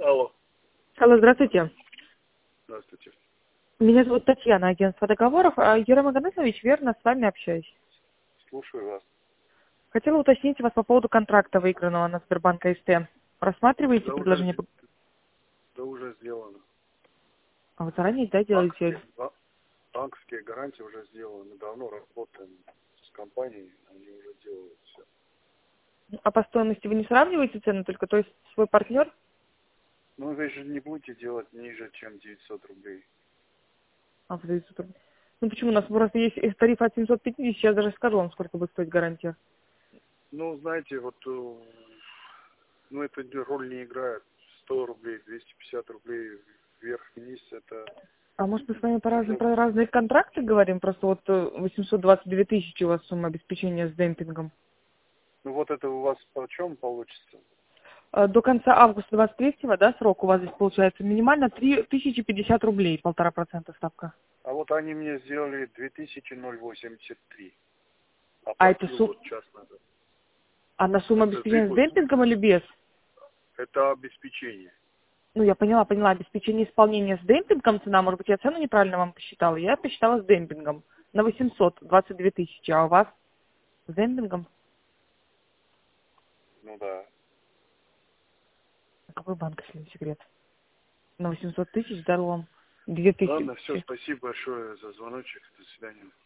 Алло. Алло, здравствуйте. Здравствуйте. Меня зовут Татьяна, агентство договоров. Юрий Магомедович, верно, с вами общаюсь. Слушаю вас. Хотела уточнить вас по поводу контракта, выигранного на Сбербанк АСТ. Рассматриваете Да предложение? уже сделано. А вы заранее, да, делаете? Банковские гарантии уже сделаны. Мы давно работаем с компанией, они уже делают все. А по стоимости вы не сравниваете цены, только то есть свой партнер? Ну, вы же не будете делать ниже, чем 900 рублей. А вы даете трубку. Ну почему? У нас просто есть тариф от 750, сейчас даже скажу вам, сколько будет стоить гарантия. Ну, знаете, вот, ну, это роль не играет. 100 рублей, 250 рублей вверх-вниз, это... А может мы с вами про разные контракты говорим? Просто вот 822 тысячи у вас сумма обеспечения с демпингом. Ну, вот это у вас по чем получится? До конца августа 23-го, да, срок у вас здесь получается минимально 3050 рублей, 1,5% ставка. А вот они мне сделали 2083. А это Оплатил вот час назад. а на сумму Это обеспечения с демпингом или без? это обеспечение. Ну, я поняла, обеспечение исполнения с демпингом цена, может быть, я цену неправильно вам посчитала. Я посчитала с демпингом на 822 тысячи, а у вас с демпингом? Ну да. Какой банк, если не секрет? На 800 тысяч дал вам 2000. Ладно, все, спасибо большое за звоночек. До свидания.